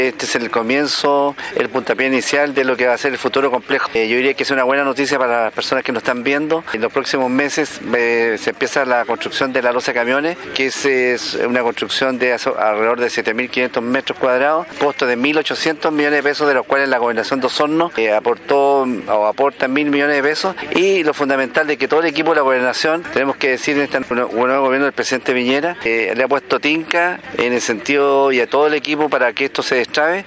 Este es el comienzo, el puntapié inicial de lo que va a ser el futuro complejo. Yo diría que es una buena noticia para las personas que nos están viendo. En los próximos meses se empieza la construcción de la losa de camiones, que es una construcción de alrededor de 7.500 metros cuadrados, costo de 1.800 millones de pesos, de los cuales la Gobernación de Osorno aportó o aporta 1.000 millones de pesos. Y lo fundamental de que todo el equipo de la Gobernación, tenemos que decir en este nuevo gobierno del presidente Piñera, le ha puesto tinca en el sentido y a todo el equipo para que esto se destrabe.